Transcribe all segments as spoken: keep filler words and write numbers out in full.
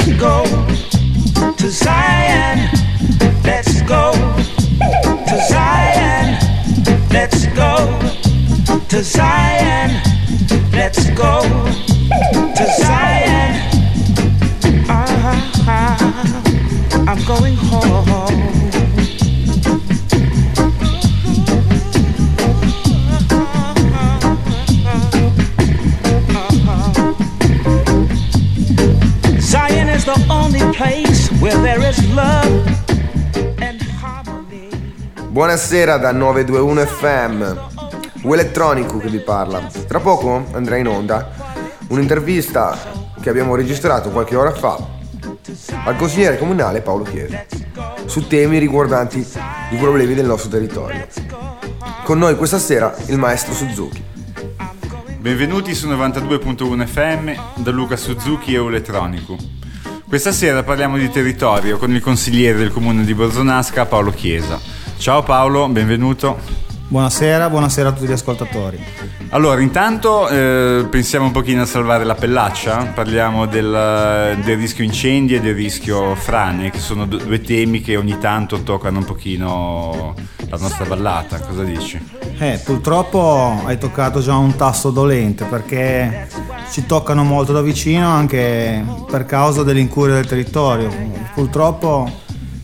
go to Zion. Let's go to Zion. Let's go to Zion. Let's go to Zion. Uh-huh. I'm going home. Zion is the only place where there is love and harmony. Buonasera da nove due uno F M, U Elettronico che vi parla. Tra poco andrà in onda un'intervista che abbiamo registrato qualche ora fa al consigliere comunale Paolo Chiesa su temi riguardanti i problemi del nostro territorio. Con noi questa sera il maestro Suzuki. Benvenuti su novantadue virgola uno F M da Luca Suzuki e U Elettronico. Questa sera parliamo di territorio con il consigliere del comune di Borzonasca Paolo Chiesa. Ciao Paolo, benvenuto. Buonasera, buonasera a tutti gli ascoltatori. Allora, intanto eh, pensiamo un pochino a salvare la pellaccia, parliamo del, del rischio incendi e del rischio frane, che sono due temi che ogni tanto toccano un pochino la nostra vallata. Cosa dici? Eh, purtroppo hai toccato già un tasto dolente, perché ci toccano molto da vicino anche per causa dell'incuria del territorio. Purtroppo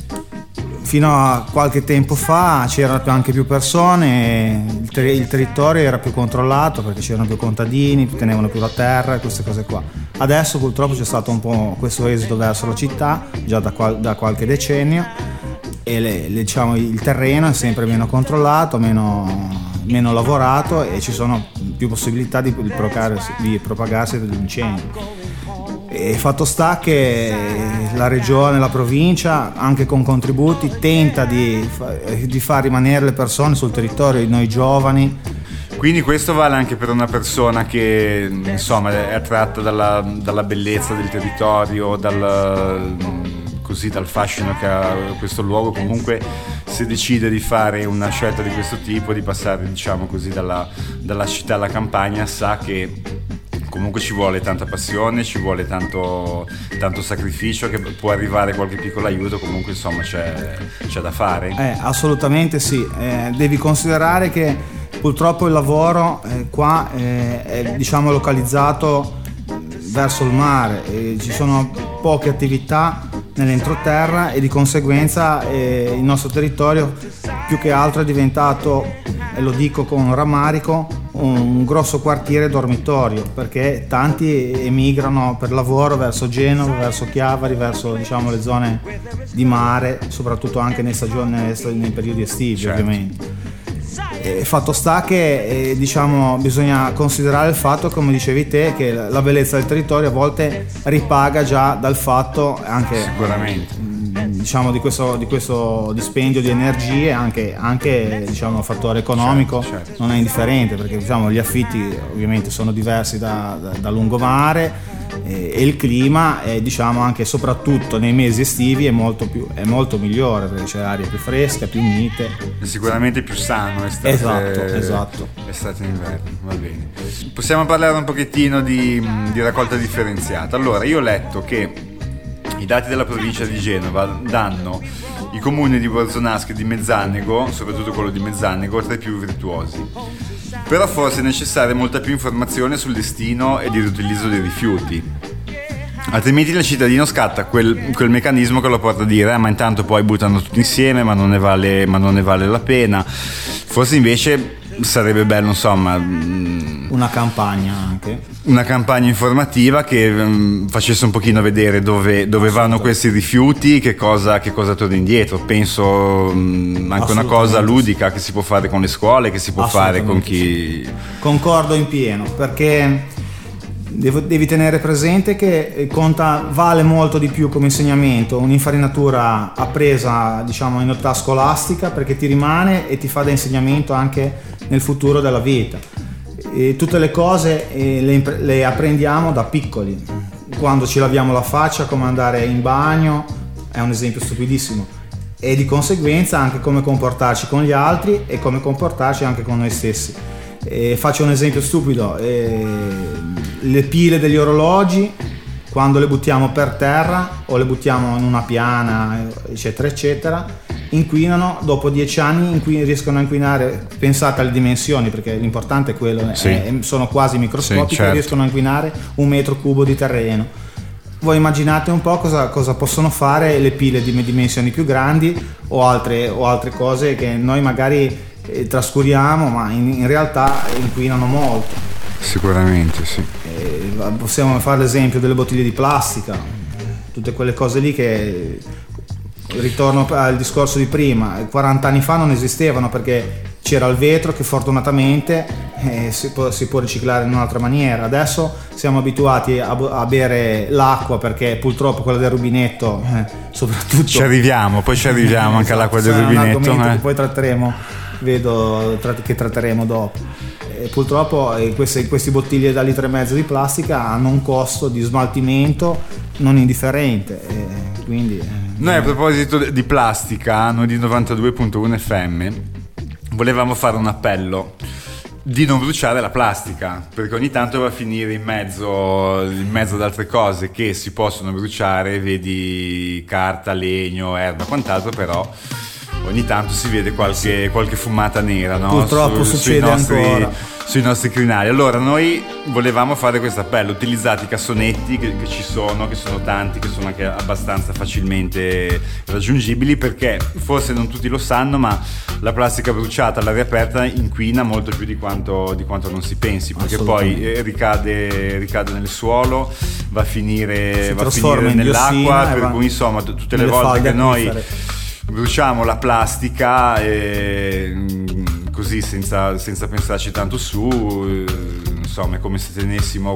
fino a qualche tempo fa c'erano anche più persone, il, ter- il territorio era più controllato perché c'erano più contadini, tenevano più la terra e queste cose qua. Adesso purtroppo c'è stato un po' questo esodo verso la città già da, qual- da qualche decennio e le, le, diciamo, il terreno è sempre meno controllato, meno, meno lavorato e ci sono più possibilità di, di, propagarsi, di propagarsi degli incendi. E fatto sta che la regione, la provincia, anche con contributi, tenta di, di far rimanere le persone sul territorio, noi giovani. Quindi questo vale anche per una persona che insomma è attratta dalla, dalla bellezza del territorio, dal, così, dal fascino che ha questo luogo. Comunque se decide di fare una scelta di questo tipo, di passare diciamo così dalla, dalla città alla campagna, sa che comunque ci vuole tanta passione, ci vuole tanto, tanto sacrificio, che può arrivare qualche piccolo aiuto, comunque insomma c'è, c'è da fare. Eh, assolutamente sì, eh, devi considerare che purtroppo il lavoro eh, qua eh, è diciamo localizzato verso il mare, e ci sono poche attività nell'entroterra e di conseguenza eh, il nostro territorio più che altro è diventato, e lo dico con rammarico, un grosso quartiere dormitorio, perché tanti emigrano per lavoro verso Genova, verso Chiavari, verso diciamo le zone di mare, soprattutto anche nei stagioni, nei periodi estivi. Certo. Ovviamente. E fatto sta che eh, diciamo bisogna considerare il fatto, come dicevi te, che la bellezza del territorio a volte ripaga già dal fatto anche sicuramente diciamo di questo, di questo dispendio di energie, anche, anche diciamo fattore economico. Certo, certo. Non è indifferente, perché diciamo gli affitti ovviamente sono diversi da, da, da lungomare e, e il clima è diciamo anche soprattutto nei mesi estivi è molto più è molto migliore, perché c'è aria più fresca, più mite, è sicuramente più sano estate, esatto, esatto. estate e inverno. Va bene, possiamo parlare un pochettino di, di raccolta differenziata. Allora, io ho letto che i dati della provincia di Genova danno i comuni di Borzonasca e di Mezzanego, soprattutto quello di Mezzanego, tra i più virtuosi. Però forse è necessaria molta più informazione sul destino e il riutilizzo dei rifiuti. Altrimenti il cittadino scatta quel, quel meccanismo che lo porta a dire eh, ma intanto poi buttano tutti insieme, ma non ne vale, ma non ne vale la pena. Forse invece sarebbe bello, insomma, una campagna anche una campagna informativa che um, facesse un pochino vedere dove, dove vanno questi rifiuti, che cosa, che cosa torna indietro. Penso um, anche una cosa ludica che si può fare con le scuole, che si può fare con chi... Concordo in pieno, perché devo, devi tenere presente che conta, vale molto di più come insegnamento un'infarinatura appresa diciamo in età scolastica, perché ti rimane e ti fa da insegnamento anche nel futuro della vita. E tutte le cose eh, le, le apprendiamo da piccoli, quando ci laviamo la faccia, come andare in bagno, è un esempio stupidissimo, e di conseguenza anche come comportarci con gli altri e come comportarci anche con noi stessi. E faccio un esempio stupido, eh, le pile degli orologi quando le buttiamo per terra o le buttiamo in una piana, eccetera eccetera, inquinano. Dopo dieci anni inqui- riescono a inquinare, pensate alle dimensioni, perché l'importante è quello, sì. è, sono quasi microscopiche, sì, certo. riescono a inquinare un metro cubo di terreno. Voi immaginate un po' cosa, cosa possono fare le pile di dimensioni più grandi o altre, o altre cose che noi magari eh, trascuriamo, ma in, in realtà inquinano molto. Sicuramente sì. Eh, possiamo fare l'esempio delle bottiglie di plastica, tutte quelle cose lì che, ritorno al discorso di prima, quaranta anni fa non esistevano perché c'era il vetro che fortunatamente eh, si, può, si può riciclare in un'altra maniera. Adesso siamo abituati a, a bere l'acqua perché purtroppo quella del rubinetto eh, soprattutto ci arriviamo, poi ci arriviamo anche esatto, all'acqua del rubinetto, è un eh. che poi tratteremo, vedo che tratteremo dopo. E purtroppo eh, queste, queste bottiglie da litro e mezzo di plastica hanno un costo di smaltimento non indifferente, eh, quindi eh, noi a proposito di plastica, noi di novantadue virgola uno F M volevamo fare un appello di non bruciare la plastica, perché ogni tanto va a finire in mezzo, in mezzo ad altre cose che si possono bruciare, vedi carta, legno, erba, quant'altro, però ogni tanto si vede qualche, qualche fumata nera, no? Purtroppo Su, succede sui nostri, ancora sui nostri crinali. Allora noi volevamo fare questo appello: utilizzate i cassonetti che, che ci sono, che sono tanti, che sono anche abbastanza facilmente raggiungibili, perché forse non tutti lo sanno, ma la plastica bruciata all'aria aperta inquina molto più di quanto, di quanto non si pensi, perché poi eh, ricade, ricade nel suolo, va a finire, va a finire nell'acqua, per cui insomma t- tutte le volte che noi acquifere. bruciamo la plastica e, così senza, senza pensarci tanto su, insomma è come se tenessimo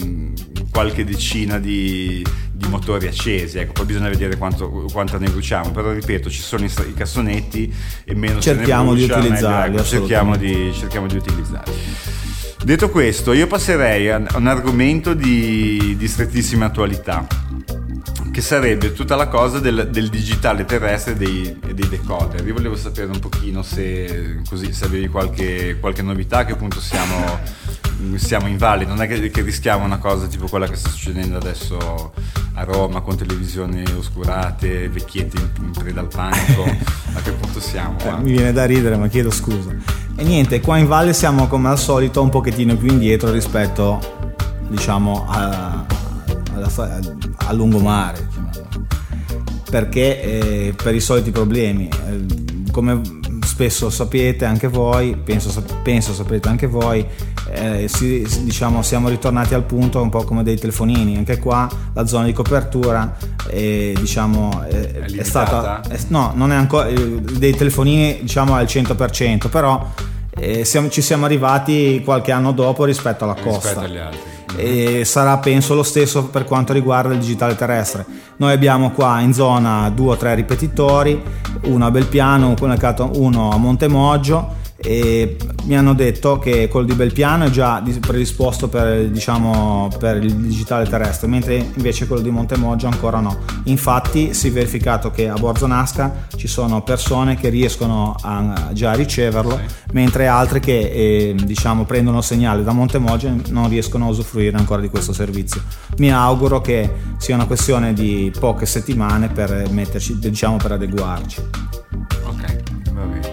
qualche decina di, di motori accesi, ecco, poi bisogna vedere quanto, quanta ne bruciamo, però ripeto, ci sono i, i cassonetti e meno cerchiamo se ne brucia, di utilizzarli, meglio, ecco, cerchiamo, di, cerchiamo di utilizzarli. Detto questo, io passerei a un argomento di, di strettissima attualità, che sarebbe tutta la cosa del, del digitale terrestre e dei, dei decoder. Io volevo sapere un pochino se, così, se avevi qualche, qualche novità, che appunto siamo, siamo in valle, non è che, che rischiamo una cosa tipo quella che sta succedendo adesso a Roma, con televisioni oscurate, vecchietti in, in preda al panico. A che punto siamo? Eh, mi viene da ridere, ma chiedo scusa. E niente, qua in valle siamo come al solito un pochettino più indietro rispetto, diciamo, a, a, a lungomare, perché eh, per i soliti problemi, eh, come spesso sapete anche voi, penso, penso sapete anche voi, eh, si, diciamo siamo ritornati al punto un po' come dei telefonini. Anche qua la zona di copertura eh, diciamo eh, è, è stata è, no, non è ancora eh, dei telefonini diciamo al cento per cento, però eh, siamo, ci siamo arrivati qualche anno dopo rispetto alla costa, rispetto agli altri. E sarà penso lo stesso per quanto riguarda il digitale terrestre. Noi abbiamo qua in zona due o tre ripetitori, uno a Belpiano, uno a Montemoggio, e mi hanno detto che quello di Belpiano è già predisposto per, diciamo, per il digitale terrestre, mentre invece quello di Montemoggio ancora no. Infatti si è verificato che a Borzonasca ci sono persone che riescono a già riceverlo, sì, mentre altre che eh, diciamo prendono segnale da Montemoggio non riescono a usufruire ancora di questo servizio. Mi auguro che sia una questione di poche settimane per metterci, diciamo, per adeguarci. Ok, va bene.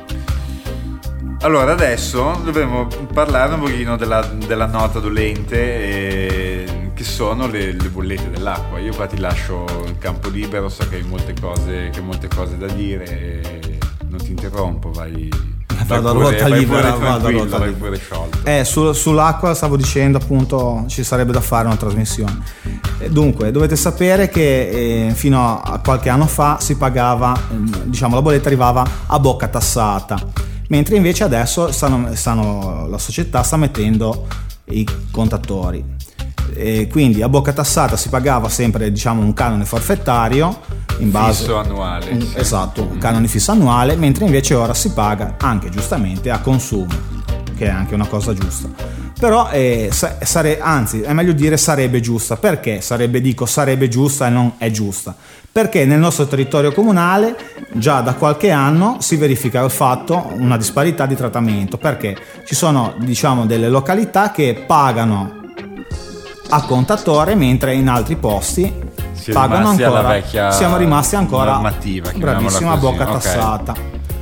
Allora adesso dovremmo parlare un pochino della, della nota dolente, eh, che sono le, le bollette dell'acqua. Io qua ti lascio il campo libero, so che hai molte cose, che hai molte cose da dire, e non ti interrompo, vai, vado a ruota libera, vado a ruota vai pure sciolto. Eh, su, sull'acqua stavo dicendo appunto ci sarebbe da fare una trasmissione. Eh, dunque dovete sapere che eh, fino a qualche anno fa si pagava, diciamo la bolletta arrivava a bocca tassata, mentre invece adesso stanno, stanno, la società sta mettendo i contatori, e quindi a bocca tassata si pagava sempre, diciamo, un canone forfettario in base fisso annuale, un, sì. Esatto, un canone fisso annuale, mentre invece ora si paga anche giustamente a consumo, che è anche una cosa giusta. Però eh, sare, anzi è meglio dire sarebbe giusta. Perché sarebbe, dico sarebbe giusta e non è giusta? Perché nel nostro territorio comunale già da qualche anno si verifica il fatto, una disparità di trattamento, perché ci sono, diciamo, delle località che pagano a contatore, mentre in altri posti Si è pagano rimasti alla ancora, vecchia siamo rimasti ancora normativa, chiamiamola bravissima, a così. bocca Ok. tassata,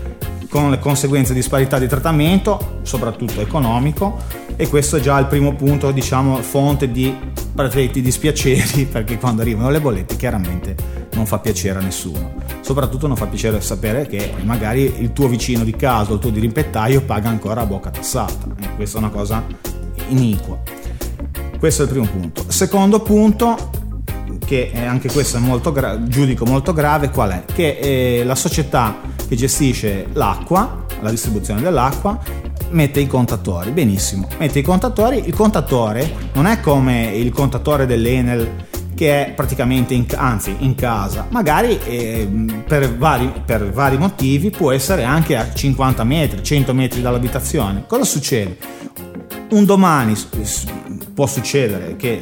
con le conseguenze di disparità di trattamento, soprattutto economico, e questo è già il primo punto, diciamo, fonte di perfetti dispiaceri, perché quando arrivano le bollette chiaramente non fa piacere a nessuno, soprattutto non fa piacere sapere che magari il tuo vicino di casa o il tuo dirimpettaio paga ancora a bocca tassata, e questa è una cosa iniqua. Questo è il primo punto. Secondo punto, che è anche questo è molto gra- giudico molto grave, qual è? Che eh, la società che gestisce l'acqua, la distribuzione dell'acqua, mette i contatori. Benissimo, mette i contatori. Il contatore non è come il contatore dell'Enel, che è praticamente in, anzi in casa, magari eh, per, vari, per vari motivi può essere anche a cinquanta metri, cento metri dall'abitazione. Cosa succede? Un domani può succedere che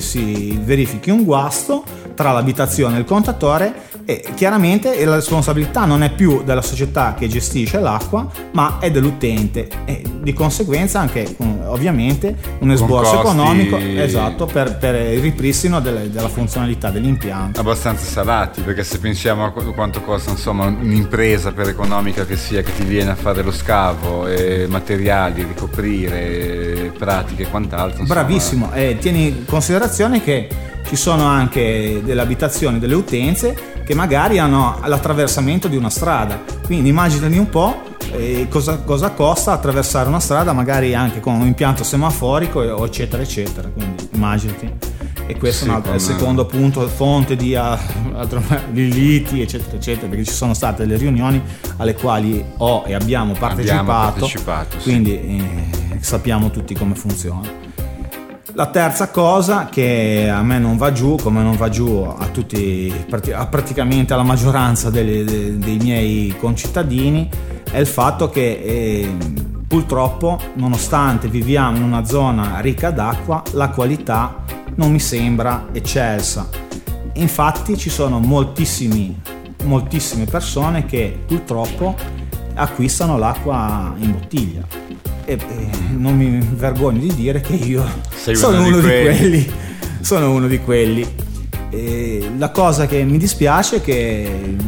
si verifichi un guasto tra l'abitazione e il contatore, e chiaramente la responsabilità non è più della società che gestisce l'acqua, ma è dell'utente, e di conseguenza anche ovviamente un esborso costi... economico, esatto, per, per il ripristino delle, della funzionalità dell'impianto. Abbastanza salati, perché se pensiamo a qu- quanto costa, insomma, un'impresa, per economica che sia, che ti viene a fare lo scavo, e materiali, ricoprire, pratiche e quant'altro, insomma. Bravissimo, e tieni in considerazione che ci sono anche delle abitazioni, delle utenze che magari hanno l'attraversamento di una strada, quindi immaginati un po' eh, cosa, cosa costa attraversare una strada, magari anche con un impianto semaforico, eccetera eccetera, quindi immaginati. E questo sì, è un altro, è il secondo punto, fonte di, uh, di liti, eccetera eccetera, perché ci sono state delle riunioni alle quali ho e abbiamo partecipato, abbiamo partecipato quindi eh, sappiamo tutti come funziona. La terza cosa che a me non va giù, come non va giù a tutti, a praticamente alla maggioranza dei, dei, dei miei concittadini, è il fatto che eh, purtroppo, nonostante viviamo in una zona ricca d'acqua, la qualità non mi sembra eccelsa. Infatti ci sono moltissimi, moltissime persone che purtroppo acquistano l'acqua in bottiglia. E, e non mi vergogno di dire che io Sei sono uno uno di di quelli. quelli, sono uno di quelli. E la cosa che mi dispiace è che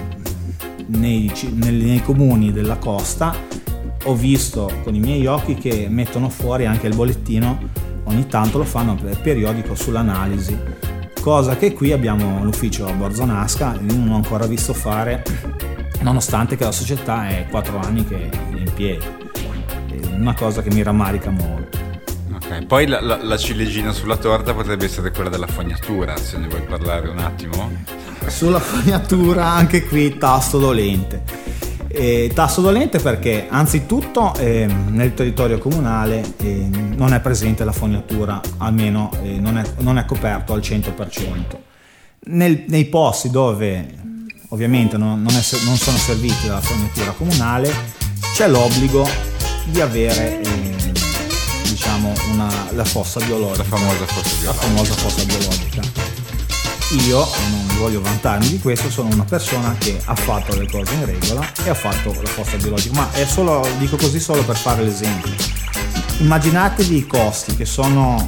nei, nei, nei comuni della costa ho visto con i miei occhi che mettono fuori anche il bollettino, ogni tanto lo fanno per periodico sull'analisi, cosa che qui abbiamo l'ufficio a Borzonasca e non ho ancora visto fare, nonostante che la società è quattro anni che è in piedi. Una cosa che mi rammarica molto. Ok, poi la, la, la ciliegina sulla torta potrebbe essere quella della fognatura, se ne vuoi parlare un attimo? Sulla fognatura anche qui tasto dolente. E tasto dolente perché anzitutto eh, nel territorio comunale eh, non è presente la fognatura, almeno eh, non, è, non è coperto al cento per cento. Nel, nei posti dove ovviamente non, non, è, non sono serviti dalla fognatura comunale c'è l'obbligo di avere eh, diciamo una, la fossa biologica, La famosa fossa la biologica. famosa fossa biologica. Io non voglio vantarmi di questo, sono una persona che ha fatto le cose in regola e ha fatto la fossa biologica, ma è solo, dico così solo per fare l'esempio. Immaginatevi i costi che sono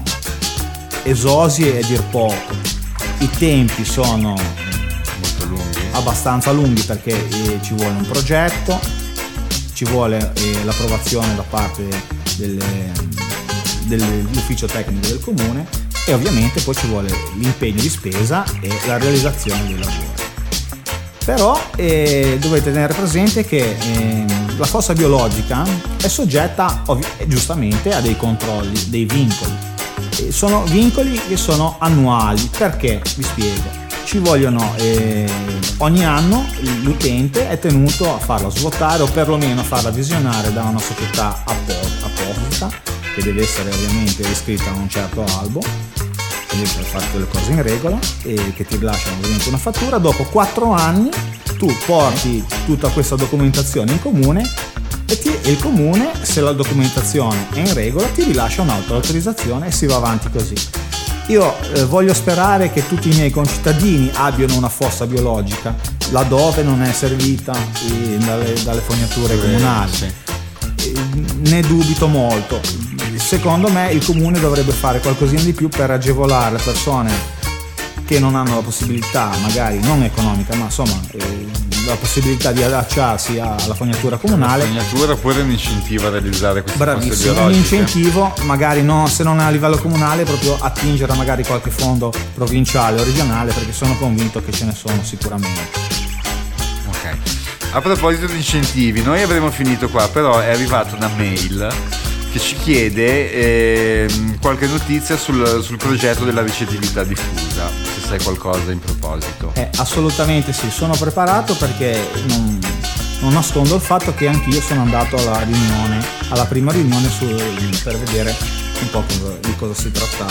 esosi e a dir poco, i tempi sono Molto lunghi. abbastanza lunghi perché eh, ci vuole un progetto, ci vuole eh, l'approvazione da parte del, dell'ufficio tecnico del comune e ovviamente poi ci vuole l'impegno di spesa e la realizzazione dei lavori. Però eh, dovete tenere presente che eh, la fossa biologica è soggetta ovvi- giustamente a dei controlli, dei vincoli. E sono vincoli che sono annuali, perché vi spiego. Ci vogliono eh, ogni anno l'utente è tenuto a farla svuotare o perlomeno a farla visionare da una società apposita che deve essere ovviamente iscritta a un certo albo, quindi per fare quelle cose in regola, e che ti rilasciano ovviamente una fattura. Dopo quattro anni tu porti tutta questa documentazione in comune e, ti, e il comune, se la documentazione è in regola, ti rilascia un'altra autorizzazione e si va avanti così. Io eh, voglio sperare che tutti i miei concittadini abbiano una fossa biologica laddove non è servita eh, dalle, dalle fognature Sì, comunali. sì. Eh, ne dubito molto. secondo me il comune dovrebbe fare qualcosina di più per agevolare le persone che non hanno la possibilità, magari non economica, ma insomma eh, la possibilità di allacciarsi alla fognatura comunale. La fognatura oppure un incentivo a realizzare queste fosse bravissimo, un biologiche. incentivo magari no, se non a livello comunale, proprio attingere a magari qualche fondo provinciale o regionale, perché sono convinto che ce ne sono sicuramente. Ok. A proposito di incentivi, noi avremo finito qua, però è arrivata una mail che ci chiede eh, qualche notizia sul, sul progetto della ricettività diffusa, se sai qualcosa in proposito. Eh, assolutamente sì, sono preparato perché non, non nascondo il fatto che anch'io sono andato alla riunione, alla prima riunione su, per vedere un po' di cosa si trattava.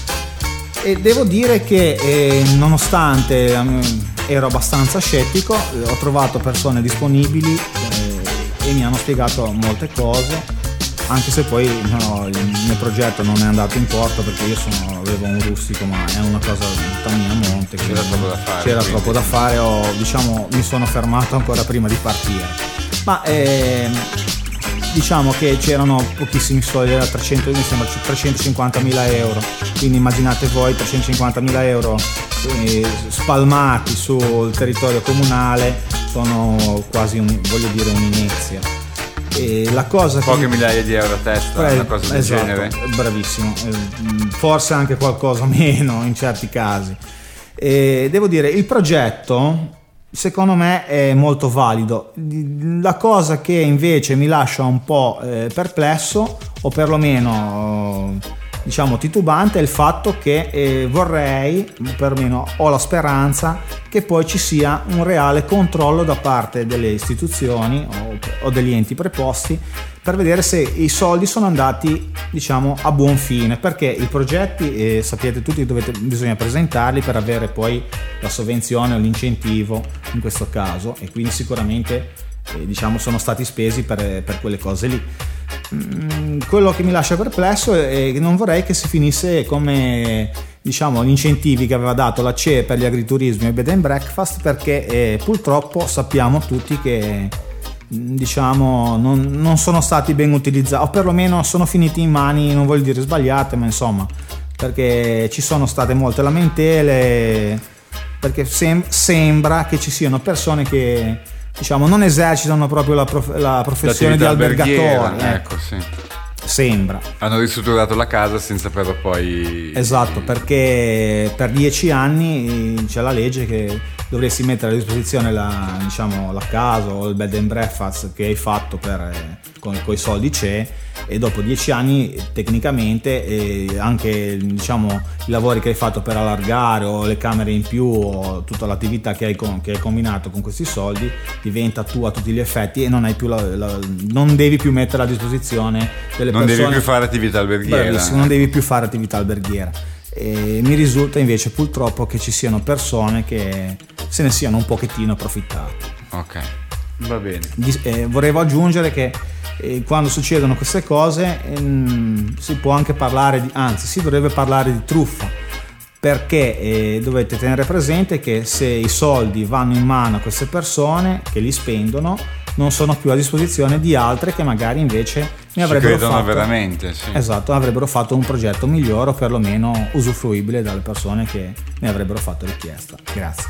E devo dire che eh, nonostante eh, ero abbastanza scettico, eh, ho trovato persone disponibili eh, e mi hanno spiegato molte cose. Anche se poi no, il mio progetto non è andato in porto perché io sono, avevo un rustico, ma è una cosa tutta mia a monte, c'era troppo da fare, c'era quindi. troppo da fare o diciamo mi sono fermato ancora prima di partire. Ma eh, diciamo che c'erano pochissimi soldi, era trecento, mi sembra trecentocinquantamila euro, quindi immaginate voi trecentocinquantamila euro eh, spalmati sul territorio comunale, sono quasi un, voglio dire un'inezia. E la cosa poche che... migliaia di euro a testa, eh, una cosa del esatto, genere. Bravissimo, forse anche qualcosa meno in certi casi. E devo dire, il progetto secondo me è molto valido. La cosa che invece mi lascia un po' eh, perplesso, o perlomeno diciamo titubante, è il fatto che eh, vorrei, perlomeno ho la speranza, che poi ci sia un reale controllo da parte delle istituzioni o, o degli enti preposti per vedere se i soldi sono andati diciamo a buon fine, perché i progetti eh, sapete tutti dovete, bisogna presentarli per avere poi la sovvenzione o l'incentivo in questo caso, e quindi sicuramente eh, diciamo sono stati spesi per, per quelle cose lì. Mm, quello che mi lascia perplesso è che non vorrei che si finisse come diciamo gli incentivi che aveva dato la C E per gli agriturismi e bed and breakfast, perché eh, purtroppo sappiamo tutti che diciamo non, non sono stati ben utilizzati, o perlomeno sono finiti in mani, non voglio dire sbagliate, ma insomma, perché ci sono state molte lamentele, perché sem- sembra che ci siano persone che diciamo non esercitano proprio la, prof- la professione di albergatore, eh. ecco, sì. Sembra. Hanno ristrutturato la casa senza però poi... Esatto, perché per dieci anni c'è la legge che dovresti mettere a disposizione la, diciamo, la casa o il bed and breakfast che hai fatto per, con, con i soldi C E, e dopo dieci anni tecnicamente eh, anche diciamo, i lavori che hai fatto per allargare o le camere in più o tutta l'attività che hai, con, che hai combinato con questi soldi diventa tua a tutti gli effetti, e non hai più la, la, non devi più mettere a disposizione delle non persone. devi più fare attività alberghiera. Bravissimo, non devi più fare attività alberghiera. E mi risulta invece purtroppo che ci siano persone che se ne siano un pochettino approfittate. Ok, va bene. Di, eh, volevo aggiungere che eh, quando succedono queste cose ehm, si può anche parlare di, anzi si dovrebbe parlare di truffa, perché eh, dovete tenere presente che se i soldi vanno in mano a queste persone che li spendono, non sono più a disposizione di altre che magari invece ne avrebbero credono fatto veramente, sì. Esatto, avrebbero fatto un progetto migliore o perlomeno usufruibile dalle persone che ne avrebbero fatto richiesta. Grazie.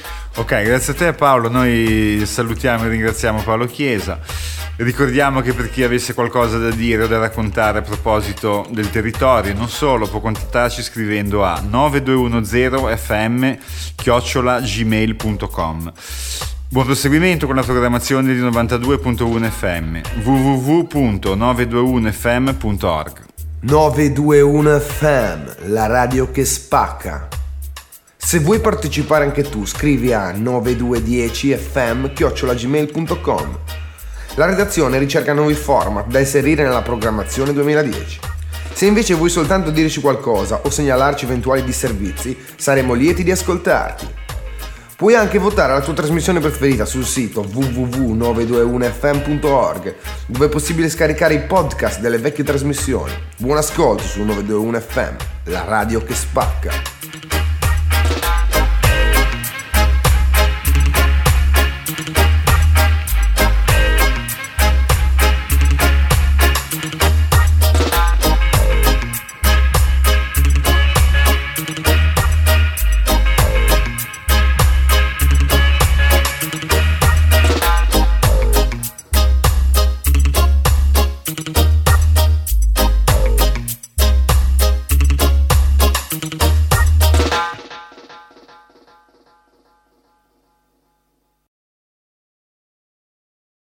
Ok, grazie a te Paolo, noi salutiamo e ringraziamo Paolo Chiesa. Ricordiamo che per chi avesse qualcosa da dire o da raccontare a proposito del territorio, non solo, può contattarci scrivendo a nove due uno zero f m chiocciola gmail punto com. Buon proseguimento con la programmazione di novantadue punto uno F M, w w w punto nove due uno f m punto org. nove due uno F M, la radio che spacca. Se vuoi partecipare anche tu, scrivi a nove due uno zero f m chiocciola gmail punto com. La redazione ricerca nuovi format da inserire nella programmazione duemiladieci. Se invece vuoi soltanto dirci qualcosa o segnalarci eventuali disservizi, saremo lieti di ascoltarti. Puoi anche votare la tua trasmissione preferita sul sito w w w punto nove due uno f m punto org, dove è possibile scaricare i podcast delle vecchie trasmissioni. Buon ascolto su nove due uno F M, la radio che spacca.